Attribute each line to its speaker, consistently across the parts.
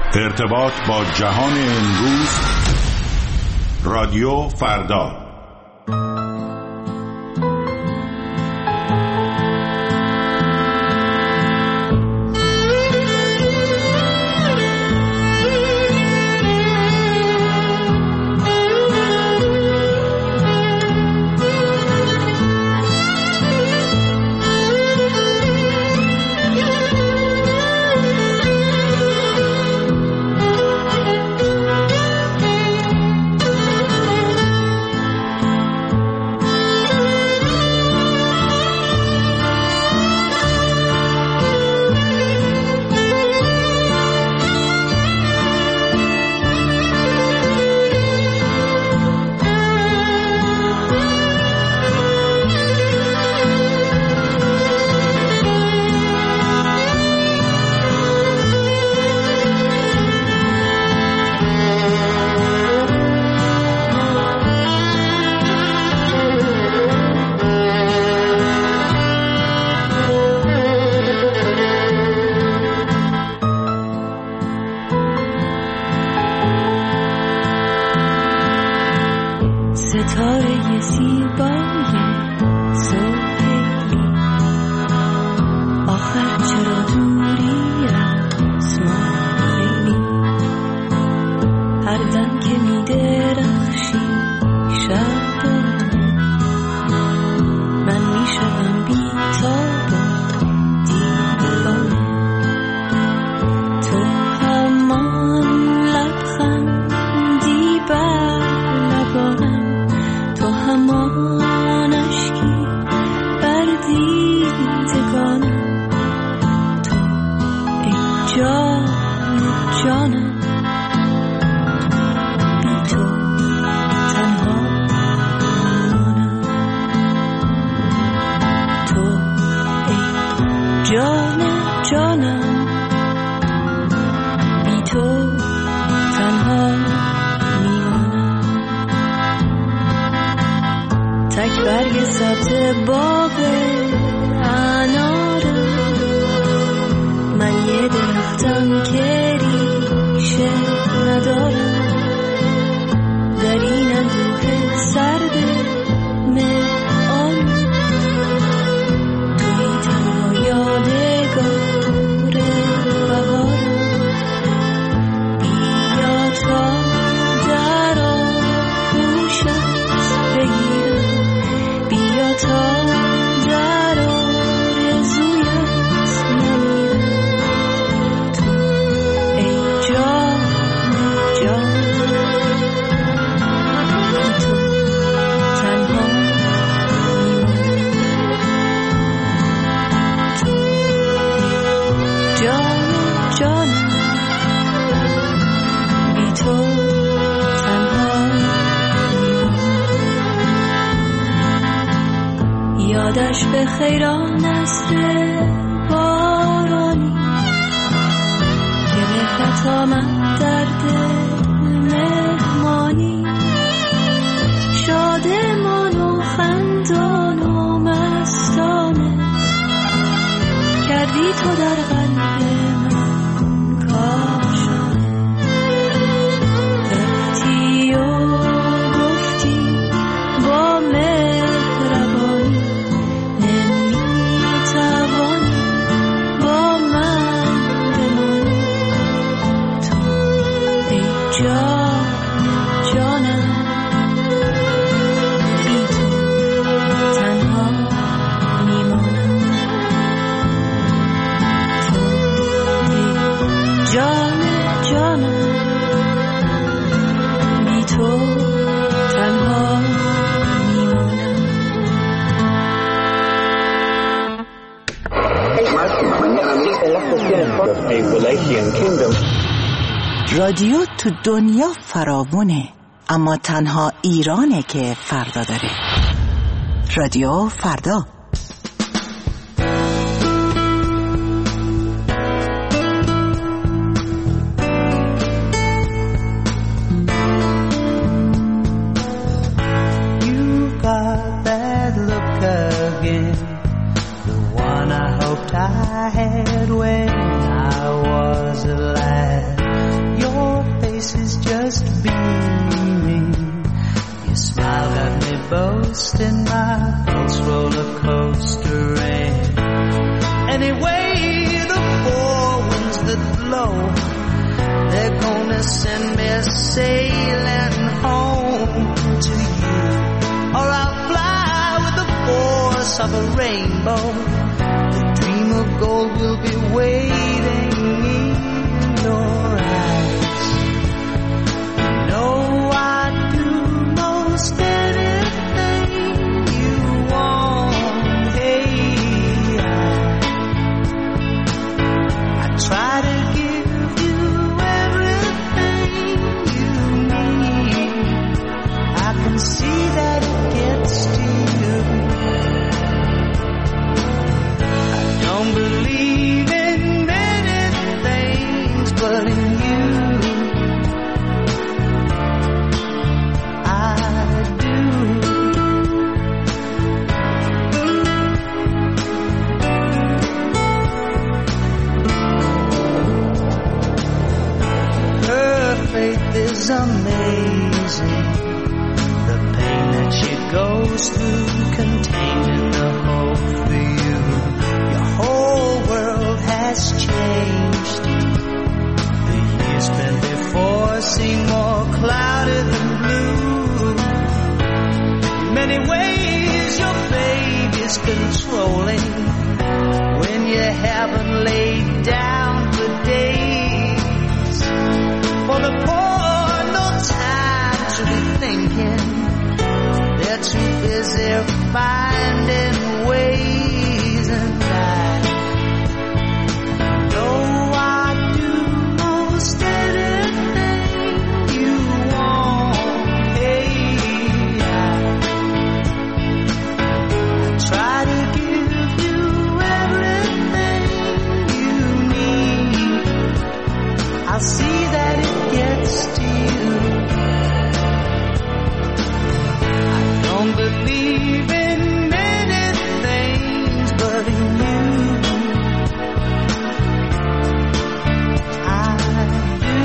Speaker 1: ارتباط با جهان امروز. رادیو فردا.
Speaker 2: ستاره زیبای سهیلی، آخر چرا دوری از ما خیلی؟ هر دم که می درخشی شب من می شدم بی تاب و دیوانه. تو همان لبخندی بر لبانم، تو همان اشکی بر دیدگانم، تو ای جان جانم، بی تو تنها میمانم. تو ای جان جانم، بی تو تنها میمانم. تک برگ سبز باغ انارم، من یه درختم که ریشه ندارم. در این اندوه سرد مه‌آلود، توی تنها یادگار بهارم. بیا تا در آغوشت بگیرم، بیا تا در آرزویت نمیرم. تو ای جان جان، بی تو تنها میمانم. تو ای جان جانم، بی تو تنها میمانم. یادش به خیران نسل بارانی که مهرت آمد در دل مهمانی. شادمان و خندان و مستانه کردی تو در قلب من کاشانه. رفتی و گفتی با مهربانی، نمیتوانی با من بمانی. تو ای جان جانم، بی تو تنها میمانم. تو ای جان جانم، بی تو تنها میمانم.
Speaker 3: رادیو تو دنیا فراوونه، اما تنها ایرانه که فردا داره. رادیو فردا.
Speaker 4: You got that look again, the one I hoped I had when I was alive. blow, they're gonna send me sailing home to you. Or I'll fly with the force of a rainbow. The dream of gold will be waiting in your eyes. No, I do most anything you want. Hey, I try to give you everything you need. I can see that it gets to you. I don't believe in many things, but in you I do. Her faith is amazing. The pain that she goes through, contained in the hope for you. Your whole world has changed. The years spent before seem more clouded than blue. In many ways your baby's controlling. When you haven't laid down for days. For the poor, no time to be thinking. They're too busy finding ways, and I know I do most anything you want. Hey, I try to give you everything you need. I see that it gets to you. I don't believe in many things, but in you I do.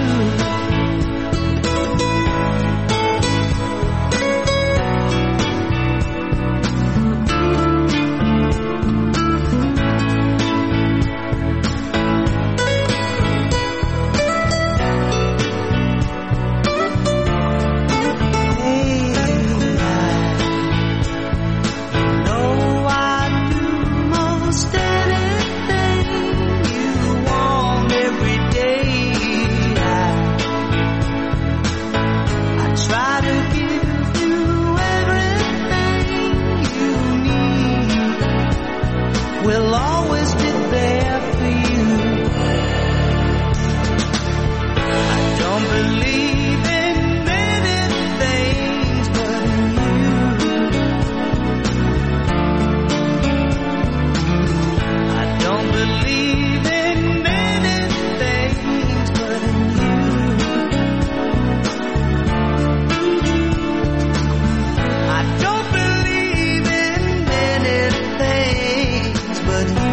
Speaker 4: We'll always be there for you. I don't believe in many things, but in you. I don't believe in many things, but in you. I don't believe in many things, but you.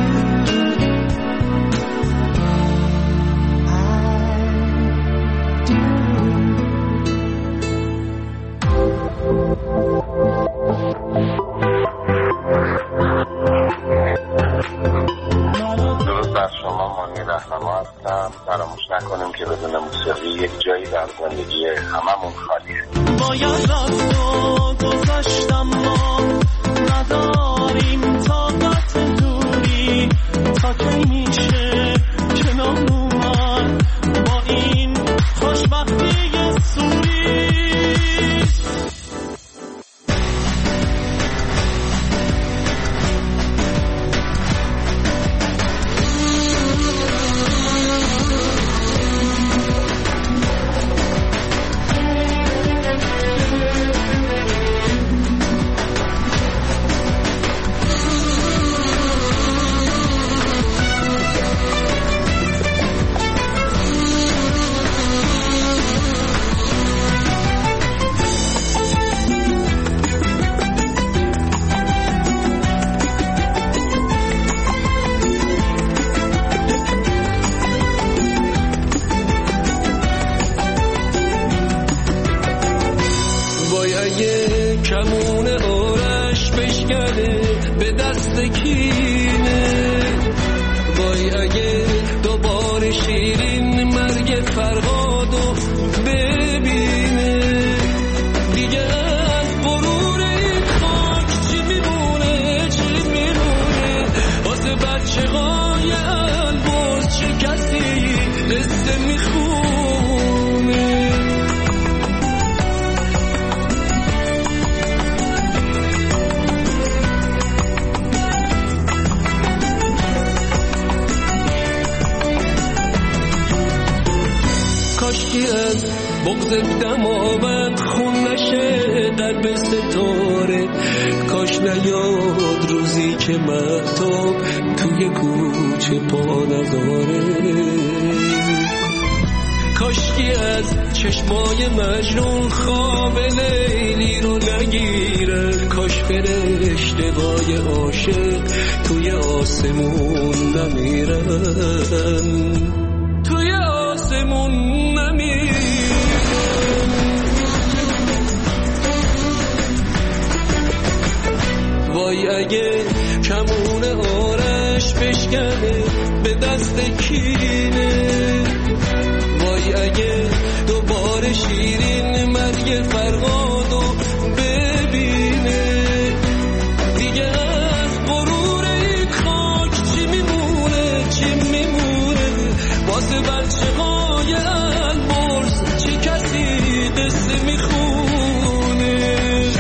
Speaker 5: درود بر شما، مانی رهنما هستم. فراموش نکنیم که بدون موسیقی یک جایی در زندگی هممون خالیه.
Speaker 6: باید راست و گذاشتم ما نداریم طاقت دوری تا کی میشه کنار اومد با این خوشبختی سوری. بار شیرین مرگ فرهادو ببینه. دیگه از غرور این خاک چی میمونه چی میمونه، واسه بچه های البرز چه کسی قصه میخونه. کاشکی از بغض دماوند خون نشه قلب ستاره، کاش نیاد روزی که مهتاب توی کوچه پا نذاره. کاشکی از چشمای مجنون خواب لیلی رو نگیره، کاش فرشته‌های عاشق توی آسمون نمیرن، توی آسمون نمیرن. وای اگه کمون آرش بشکنه به دست کینه، وای اگه دوباره شیرین مرگ فرهادو ببینه. دیگه از غرور این خاک چی میمونه چی میمونه، واسه بچه های البرز چه کسی قصه میخونه.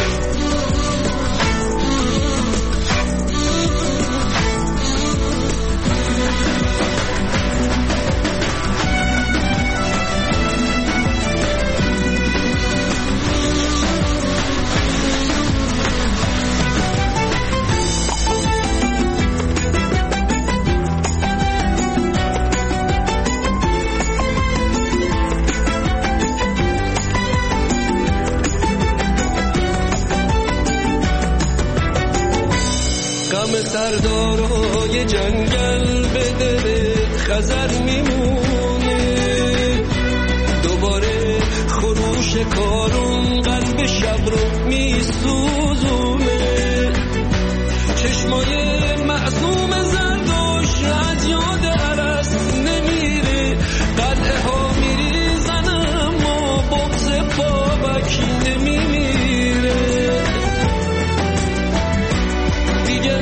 Speaker 6: سردارای جنگل به دل خزر میمونه، دوباره خروش کارون قلب شب رو میسوزونه. چشمای معصوم زردوش از یاد عرس نمیره، قلعه ها میریزن اما بغض بابک نمیمیره. دیگه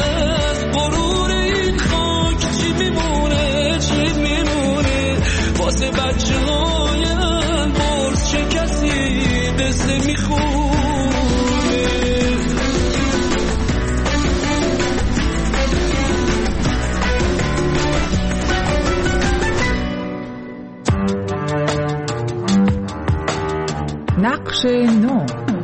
Speaker 6: واسه بچه های البرز چه کسی قصه میخونه.
Speaker 7: نقش نو.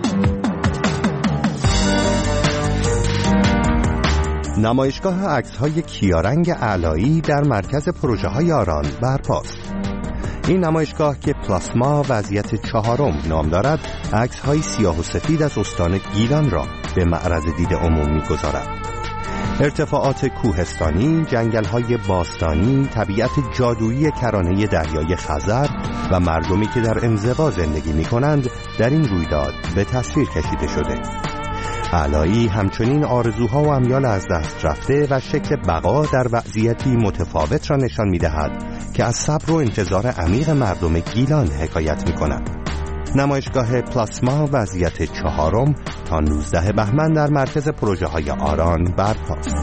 Speaker 8: نمایشگاه عکس‌های کیارنگ علایی در مرکز پروژه‌های آران برپاست. این نمایشگاه که پلاسما وضعیت 4 نام دارد، عکس‌های سیاه و سفید از استان گیلان را به معرض دید عموم می‌گذارد. ارتفاعات کوهستانی، جنگل‌های باستانی، طبیعت جادویی کرانه دریای خزر و مردمی که در انزوا زندگی می‌کنند در این رویداد به تصویر کشیده شده. علایی همچنین آرزوها و امیال از دست رفته و شکل بقا در وضعیتی متفاوت را نشان می‌دهد که از صبر و انتظار عمیق مردم گیلان حکایت می‌کند. نمایشگاه پلاسما وضعیت 4 تا 19 بهمن در مرکز پروژه‌های آران برپاست.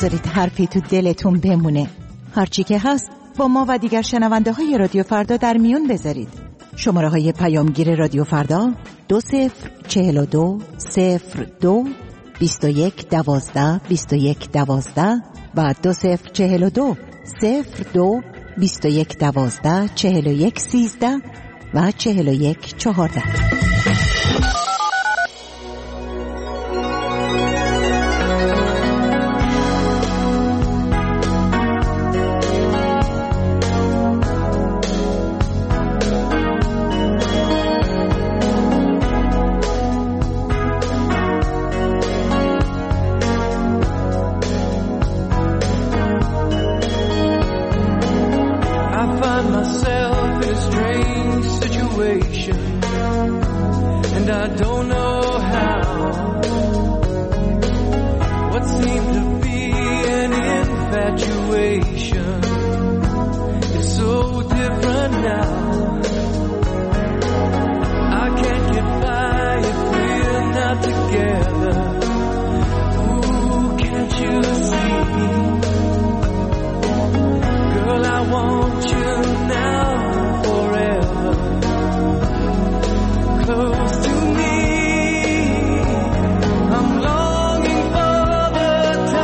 Speaker 3: نذارید حرفی تو دلتون بمونه. هرچی که هست با ما و دیگر شنونده های رادیو فردا در میون بذارید. شماره های پیامگیر رادیو فردا 2042 02 21 12 21 12 و 2042 02 21 12 41 13 و 41 14.
Speaker 6: And I don't know how. What seemed to be an infatuation is so different now. I can't get by if we're not together. Ooh, can't you see? Girl, I want you now forever. Close to me, I'm longing for the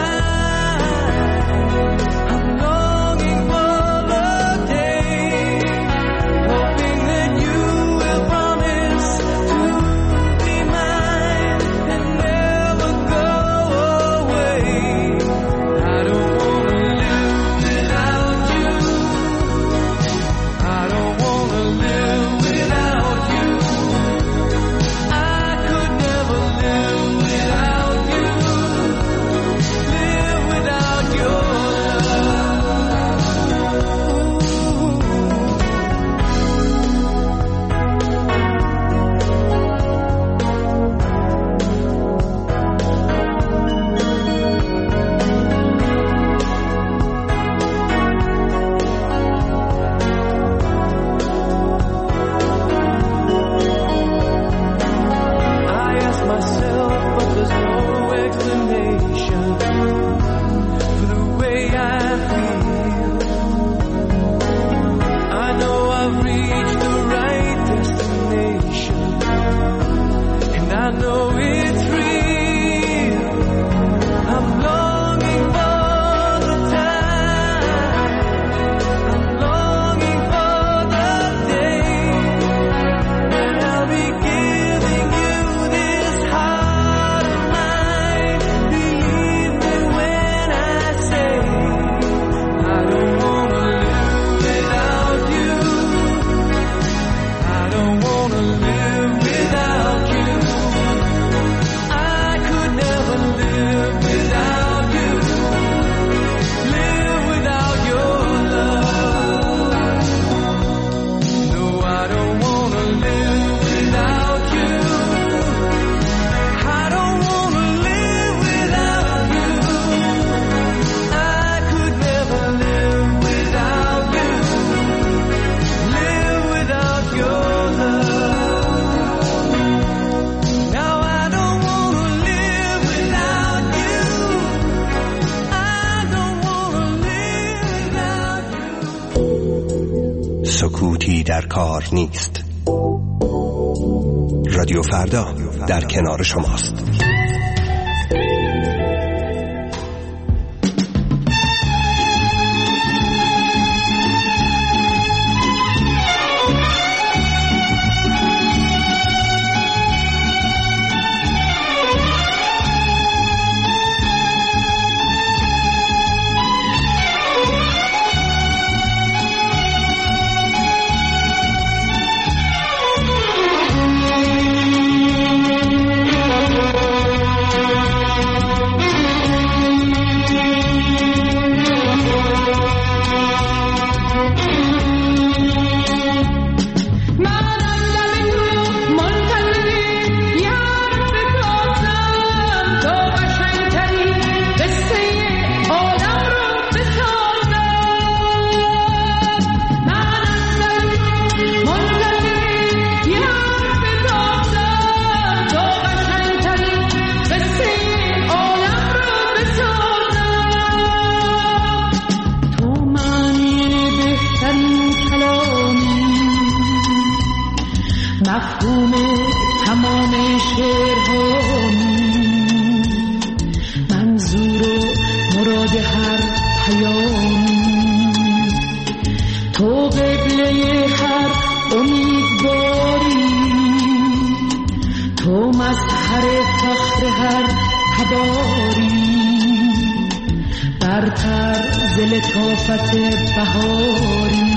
Speaker 6: time, I'm longing for the day, hoping that you will promise to be mine and never go away. I don't want to live without you, I don't want to live without you.
Speaker 8: سکوتی در کار نیست. رادیو فردا در کنار شماست.
Speaker 7: شعرهایی، منظور و مراد هر پیامی، تو قبله هر امیدواری، تو مظهر فخر هر تباری، برتر ز لطافت بهاری.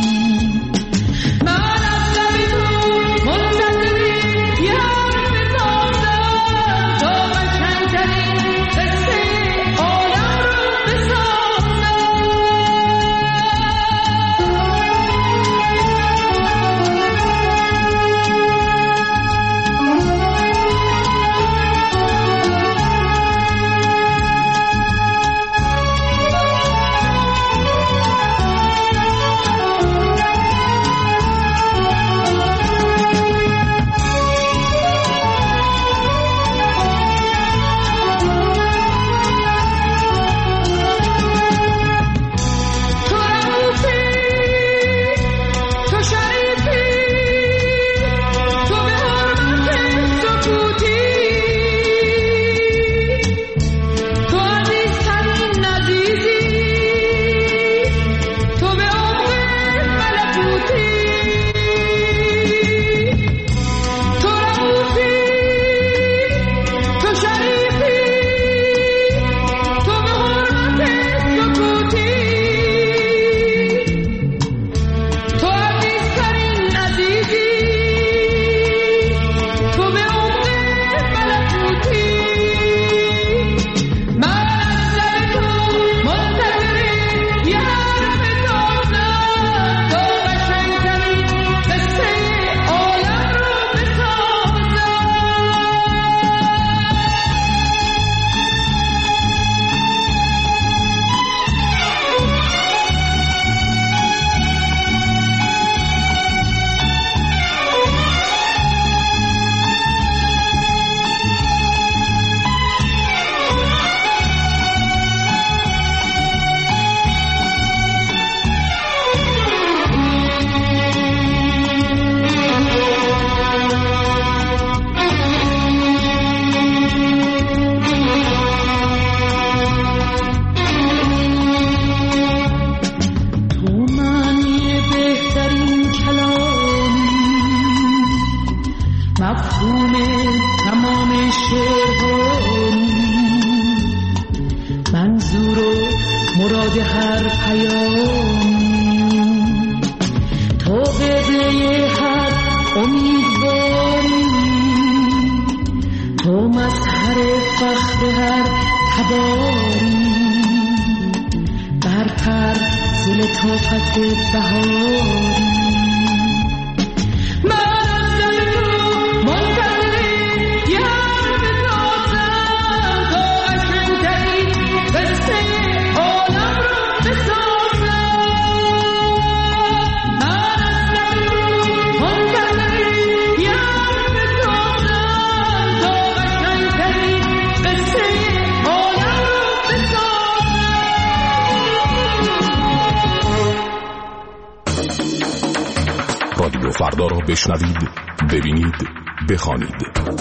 Speaker 9: رادیو فردا را بشنوید، ببینید، بخوانید.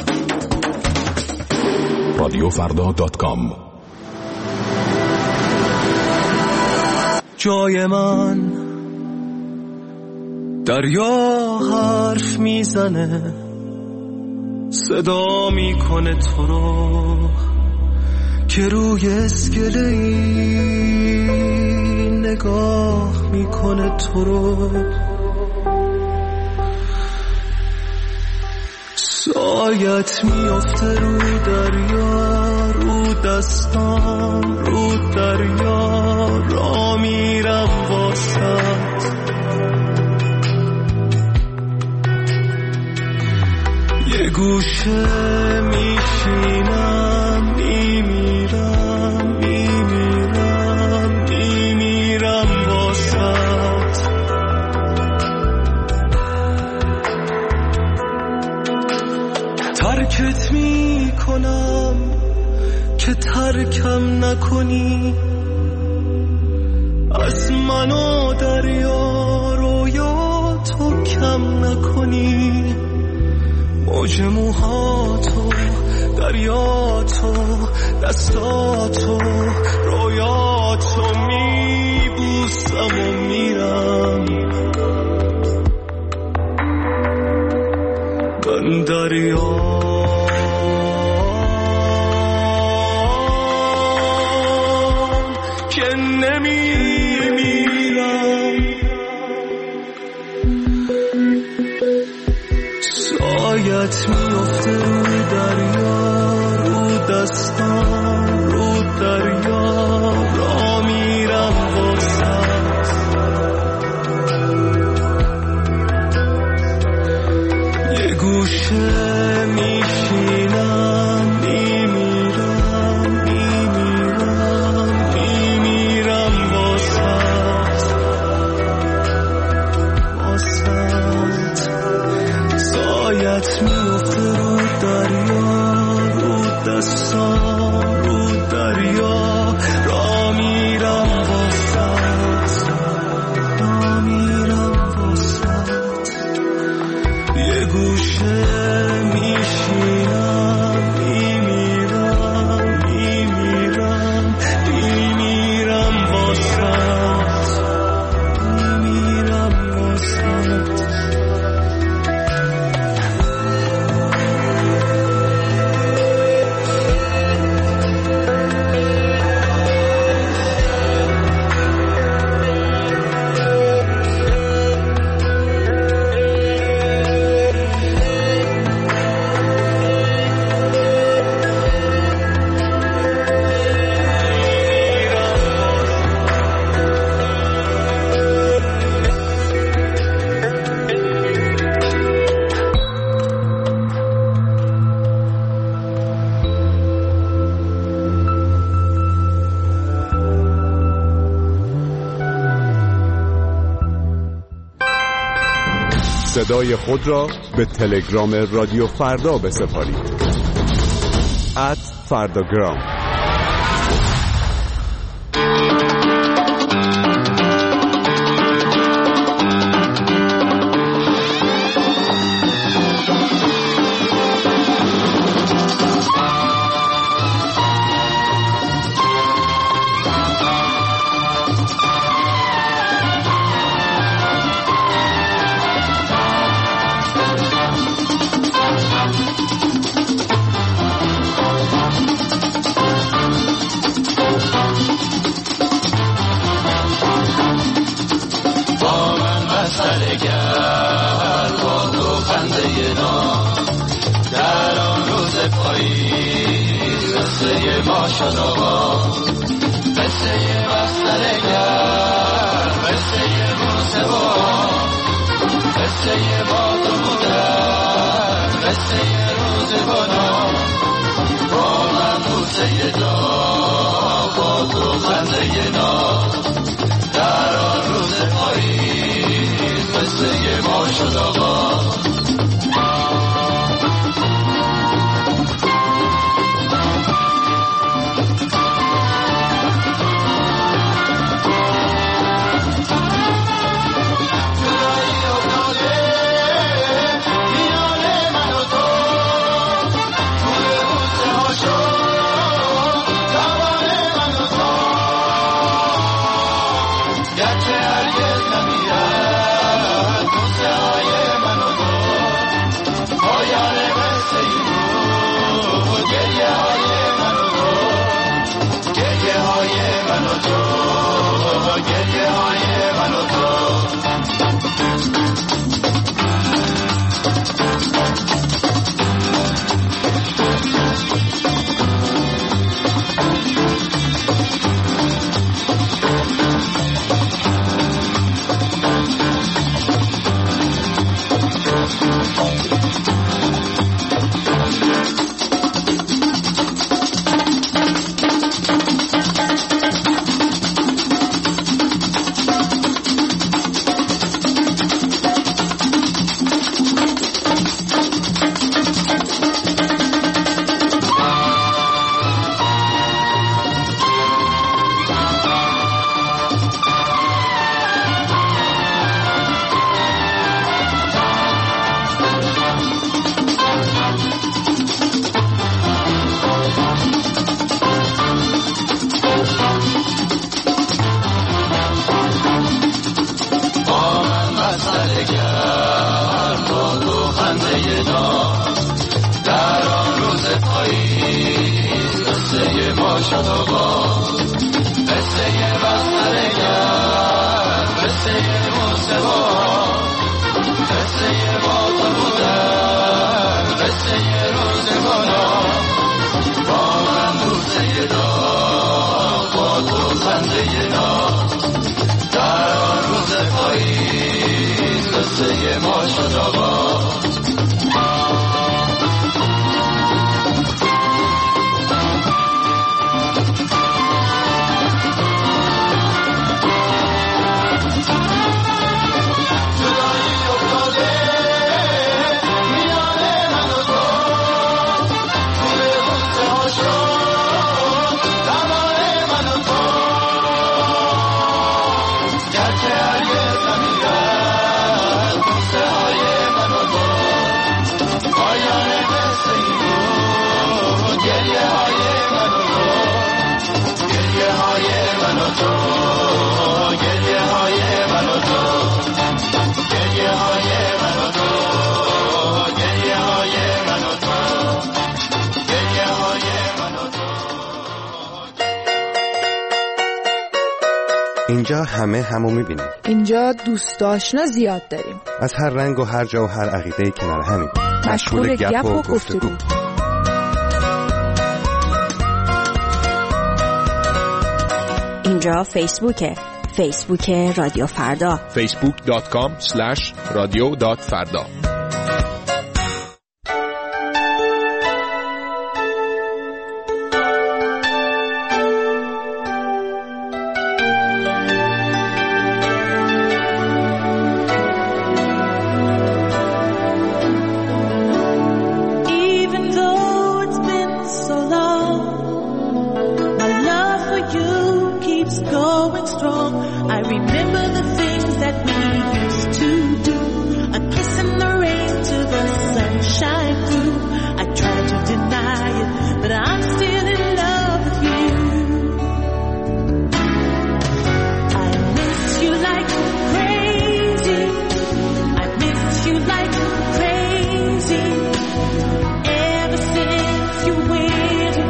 Speaker 9: radiofrda.com.
Speaker 6: جای من دریا حرف میزنه، صدا میکنه تو رو که روی اسکله‌ای نگاه میکنه تو رو. سایت میفته رو دریا، رو دستام رو دریا، را میرم واسط. یه گوشه میشینم، میمیرم میمیرم میمیرم واسط. ترکت میکنم که ترکم نکنی، از من و دریا رویا تو کم نکنی. موج موهاتو، دریاتو، دستاتو، رویاتو میبوسم و میرم. من دریا که نمیمیرم، سایت میفته رو دریا، رو دستان رو دریا، را میرم واسط. یه گوشه میشینم، میمیرم میمیرم میمیرم واسط واسط. سایت میفته رو دریا، رو دستان رو دریا، را میرم واسط، را میرم واسط. یه گوشه میشینم، میمیرم میمیرم میمیرم واسط، میمیرم واسط.
Speaker 1: صدای خود را به تلگرام رادیو فردا بسپارید. @فرداگرام.
Speaker 6: گرچه هرگز نمیرد، بوسه های من و شد و باز قصه بسترگر قصه موسیقا قصه باطل بودن قصه روزگارا با من بوسه دار با تو خنده ناز در آن روز پاییز قصه ما شد آغاز
Speaker 8: اینجا همه همو میبینیم.
Speaker 10: اینجا دوست آشنا زیاد داریم.
Speaker 8: از هر رنگ و هر جا و هر عقیده کنار همین.
Speaker 10: مشغول گپ و گفتگو.
Speaker 11: اینجا فیسبوکه. فیسبوک رادیو فردا.
Speaker 9: facebook.com/radio.farda.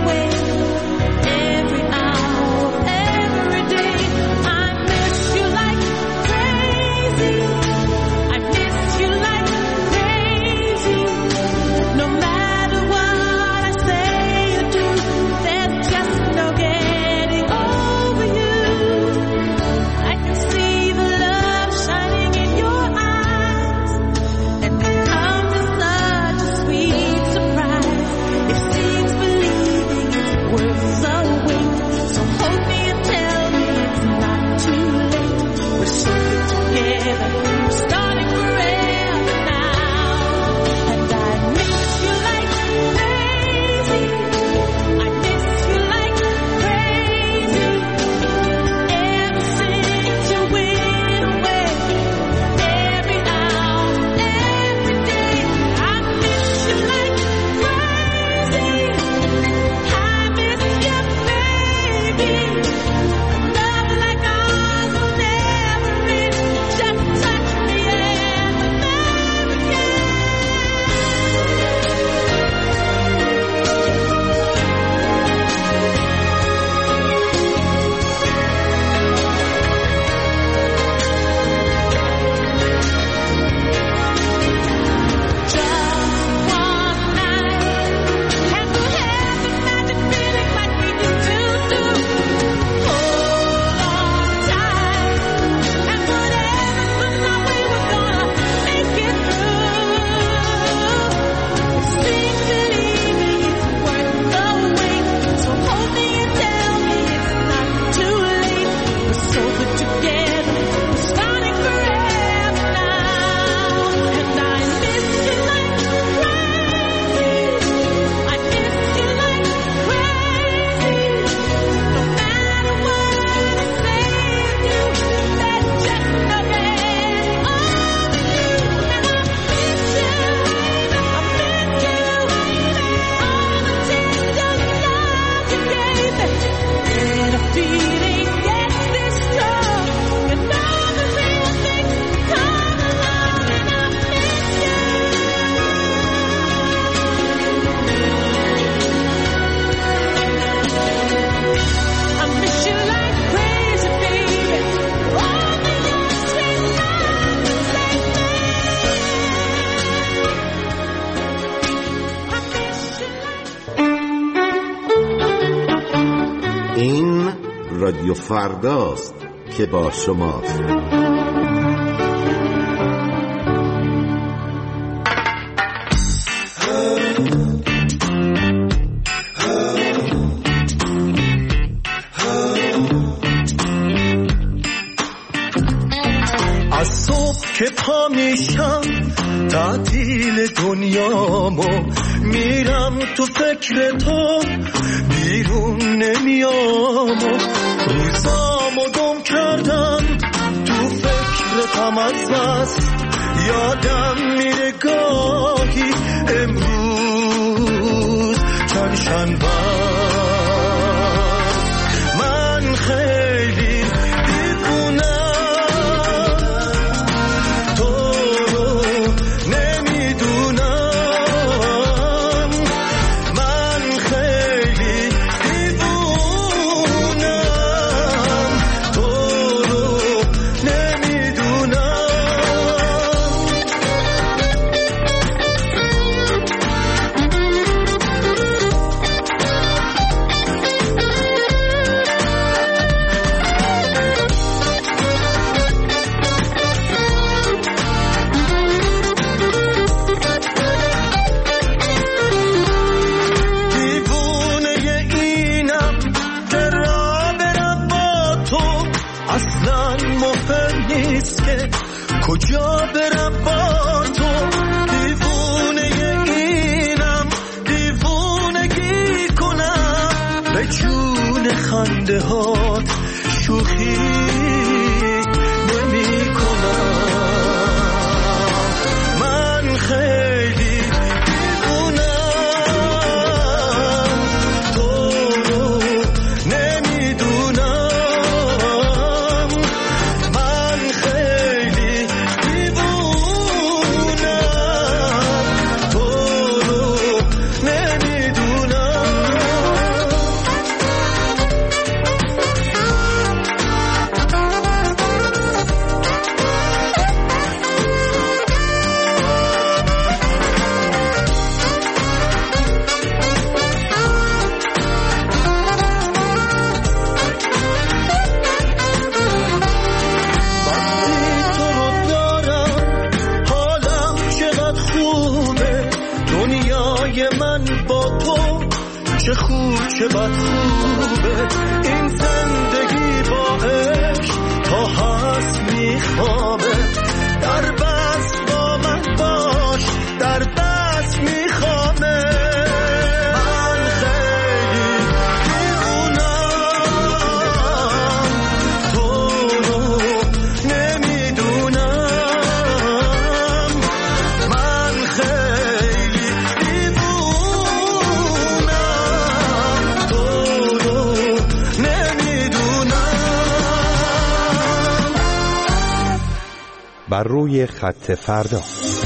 Speaker 2: Like
Speaker 12: این رادیو فرداست که با شماست.
Speaker 6: از صبح که پا میشم تعطیل دنیامو میرم تو فکر تو بیرون نمیام روزامو گم کردم تو فکرتم از بس یادم میره گاهی امروز چند شنبه من خیلی کجا برم با تو دیوونه اینم دیوونگی کنم به جون خنده هات شوخی نمی کنم من خیلی دیوونم تو رو نمیدونم من خیلی چه بد خوبه این زندگی با عشق تا هست میخوابه در بس با من باش در بس میخوابه من خیلی دیوونم تو رو نمیدونم من خیلی
Speaker 8: بر روی خط فردا.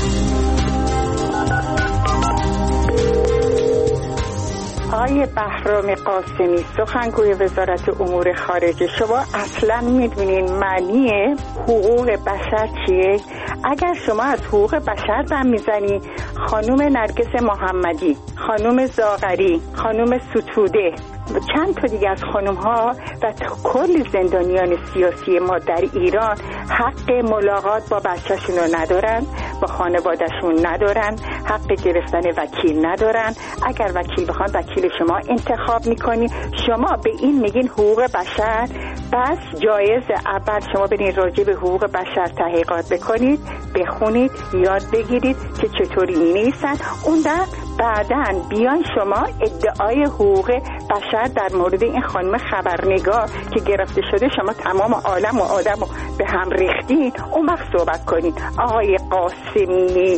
Speaker 13: آقای بهرام قاسمی سخنگوی وزارت امور خارجه، شما اصلا میدونین معنی حقوق بشر چیه؟ اگر شما از حقوق بشر دم میزنی، خانم نرگس محمدی، خانم زاغری، خانم ستوده، چند تا دیگه از خانم ها و کل زندانیان سیاسی ما در ایران حق ملاقات با بچه‌شون رو ندارن، با خانواده‌شون ندارن، حق گرفتن وکیل ندارن. اگر وکیل بخوان وکیل شما انتخاب میکنی. شما به این میگین حقوق بشر؟ پس جایز اول شما برین راجع به حقوق بشر تحقیقات بکنید، بخونید، یاد بگیرید که چطوری می‌نویسن. اون بعداً بیان شما ادعای حقوق بشر در مورد این خانم خبرنگار که گرفته شده، شما تمام عالم و آدم رو به هم ریختین، اون وقت صحبت کنید. آقای قاسمی،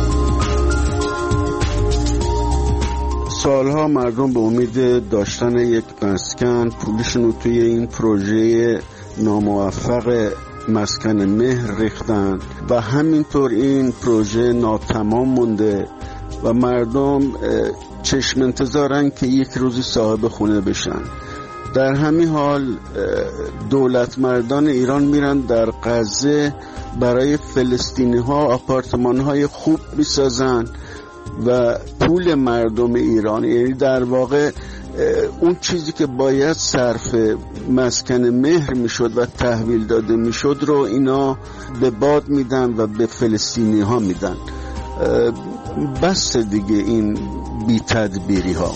Speaker 14: سالها مردم به امید داشتن یک مسکن پولشون رو توی این پروژه ناموفق مسکن مهر ریختن و همینطور این پروژه ناتمام مونده و مردم چشم انتظارن که یک روزی صاحب خونه بشن. در همین حال دولت مردان ایران میرن در غزه برای فلسطینی ها آپارتمان های خوب میسازن و پول مردم ایران، یعنی در واقع اون چیزی که باید صرف مسکن مهر میشد و تحویل داده میشد رو اینا به باد میدن و به فلسطینی ها میدن. بس دیگه این بی تدبیری ها.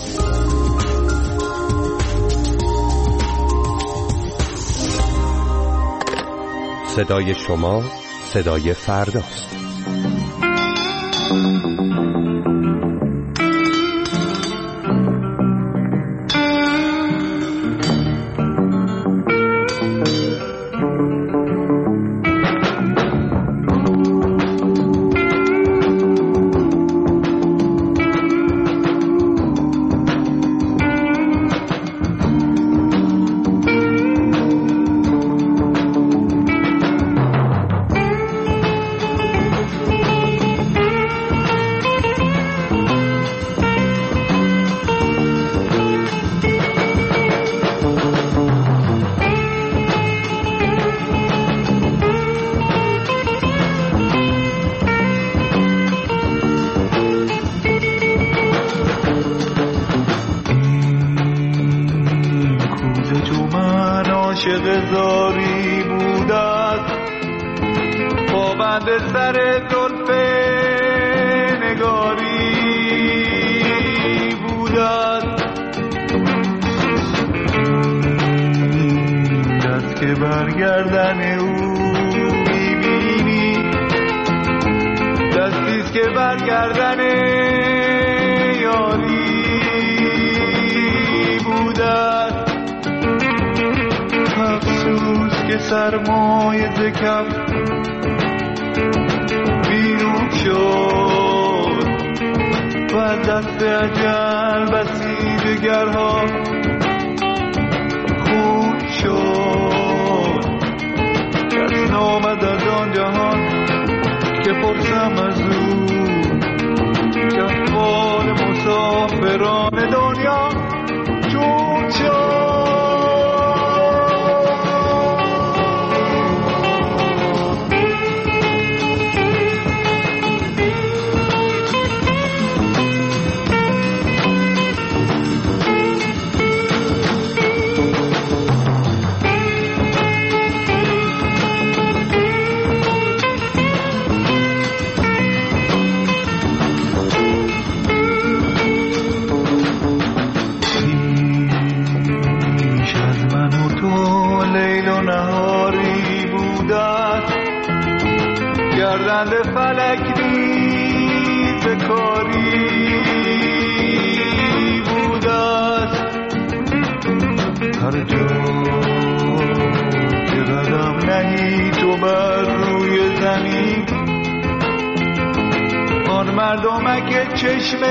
Speaker 8: صدای شما صدای فرداست.
Speaker 15: زاری بود است پابند سر زلف نگاری بود است دست که برگردن او میبینی دستیست که برگردن یاری بود است. افسوس که سرمایه ز کف بیرون شد و دست اجل بسی دگرها خون شد. کس نامد از آن جهان که پرسم از او که احوال مسافران دنیا چون شد. گردند فلک نیز کاری بود است. هر جا که قدم نهی تو بر روی زمین آن مردمک چشم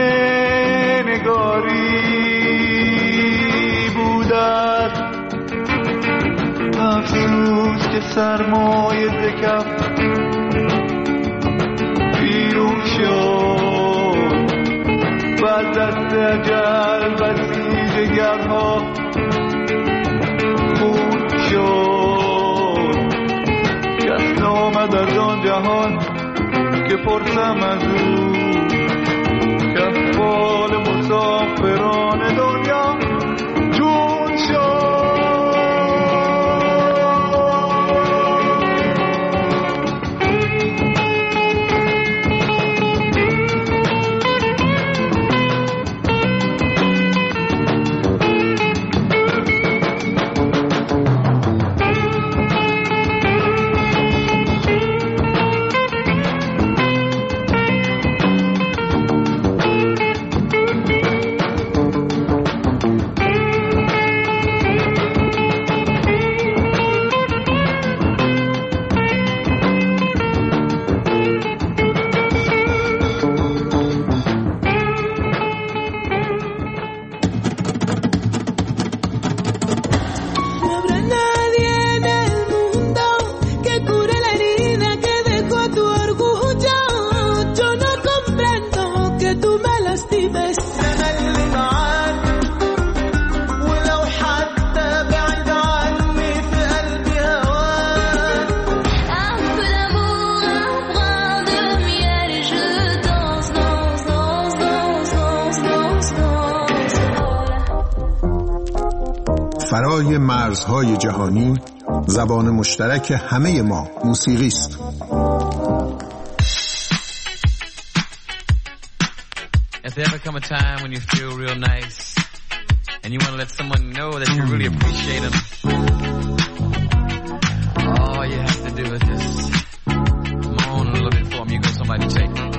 Speaker 15: نگاری بود است. افسوس که سرمایه ز کف بیرون شد و دست اجل بسی جگرها خون شد. کس نامد از آن جهان که پرسم از او که احوال مسافران دنیا چون شد.
Speaker 16: فرای مرزهای جهانی زبان مشترک همه ما موسیقی است.
Speaker 17: If there ever come a time when you feel real nice and you want to let someone know that you really appreciate them, all you have to do is just moan a little bit for them. You go, somebody take it.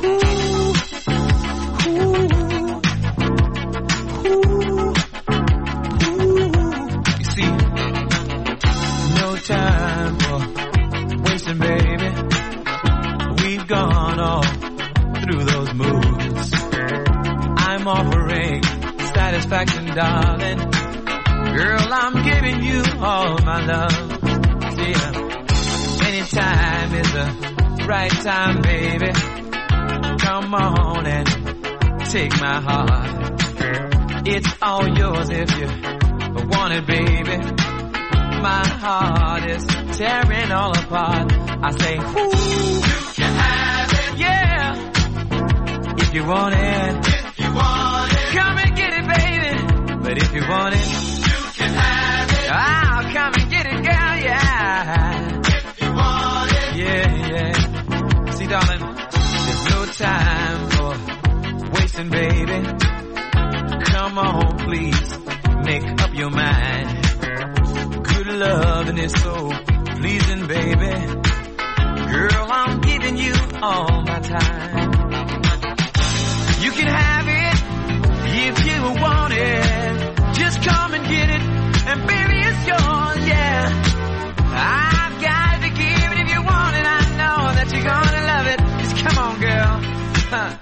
Speaker 17: You see, no time for wasting, baby. We've gone all through those moves. I'm offering satisfaction, darling. Girl, I'm giving you all my love. Yeah, anytime is the right time, baby. Come on and take my heart. It's all yours if you want it, baby. My heart is tearing all apart. I say, ooh, you can have it. Yeah, if you want it. Come and get it, baby. But if you want it, you can have it. I'll come and get it, girl, yeah. If you want it. Yeah, yeah. See, darling, there's no time for wasting, baby. Come on, please, make up your mind. Good loving is so pleasing, baby. Girl, I'm giving you all my time. You can have it if you want it. Just come and get it, and baby, it's yours, yeah. I've got to give it if you want it. I know that you're gonna love it. Just come on, girl. Huh.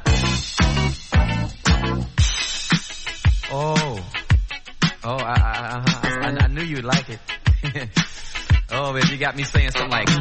Speaker 17: I knew you'd like it. Oh, baby, you got me saying something like,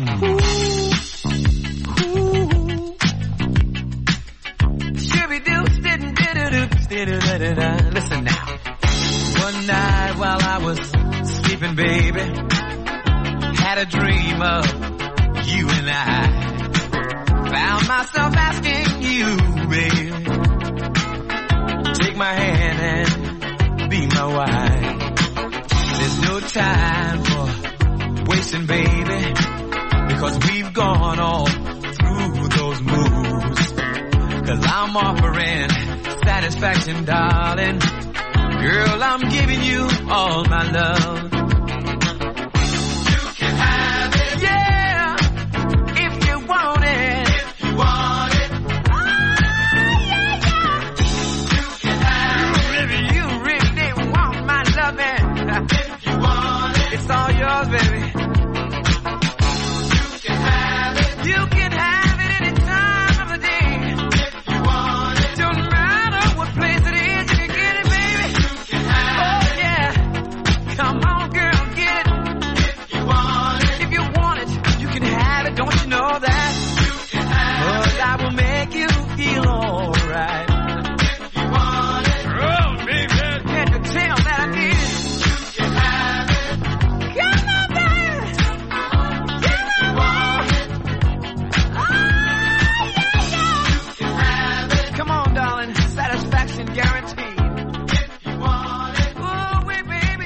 Speaker 17: listen now. One night while I was sleeping, baby, had a dream of you and I. Found myself asking you, baby, take my hand and be my wife. There's no time for wasting, baby, because we've gone all through those moves. 'Cause I'm offering satisfaction, darling. Girl, I'm giving you all my love. You can have it. Yeah, if you want it. If you want it. Oh, yeah, yeah. You can have it. You really want my loving. If you want it. It's all yours, baby. You can have it. You can have it any time of the day. If you want it. Don't matter what place it is, you can get it, baby. You can have it. Oh, yeah. Come on, girl, get it. If you want it. If you want it, you can have it. Don't you know that? You can have it. 'Cause I will make you feel alright. If you want it. Oh, baby. Can't you tell that I need it? You can have it. Come on, baby. Come on, oh, yeah, yeah. You can have it. Come on, darling. Satisfaction guaranteed. If you want it. Oh, wait, baby.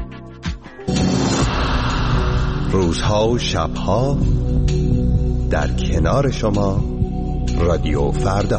Speaker 8: روزها و شبها در کنار شما رادیو فردا.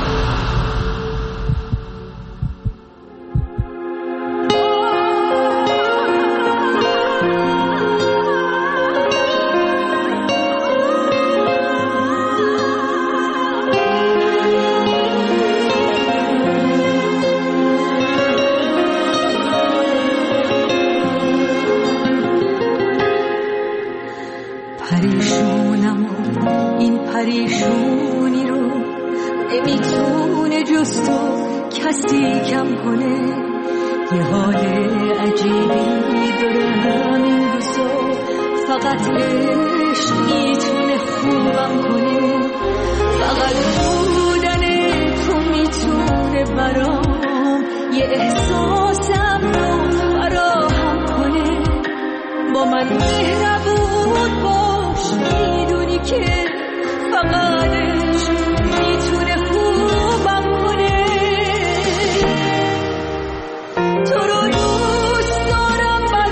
Speaker 7: پریشونم و این پریشونی رو نمیتونه جز تو کسی کم کنه. یه حال عجیبی دارم این روزا، فقط عشق میتونه خوبم کنه. فقط بودن تو میتونه برام یه احساسم رو فراهم کنه. با من مهربون باش، میدونی که فقط عشق میتونه خوبم کنه. تو رو دوست دارم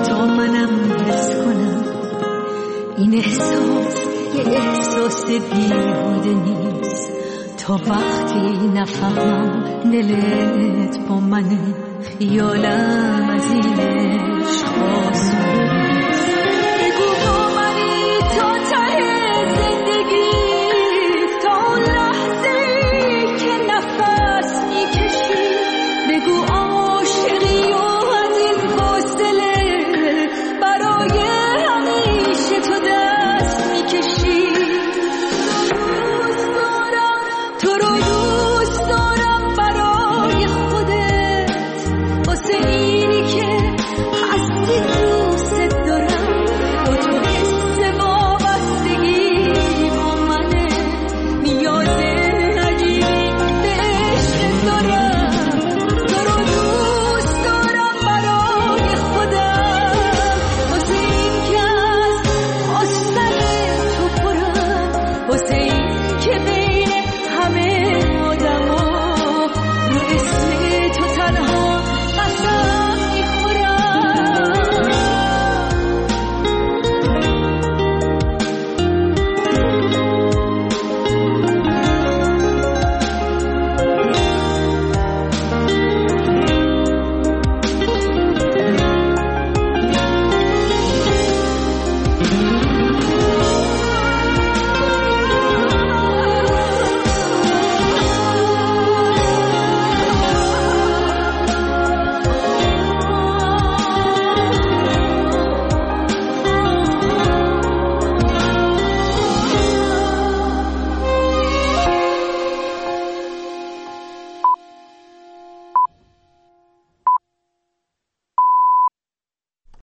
Speaker 7: تا منم حس کنم این احساس یه احساس بیهوده نیست، تا وقتی نفهمم دلت با منه خیالم از این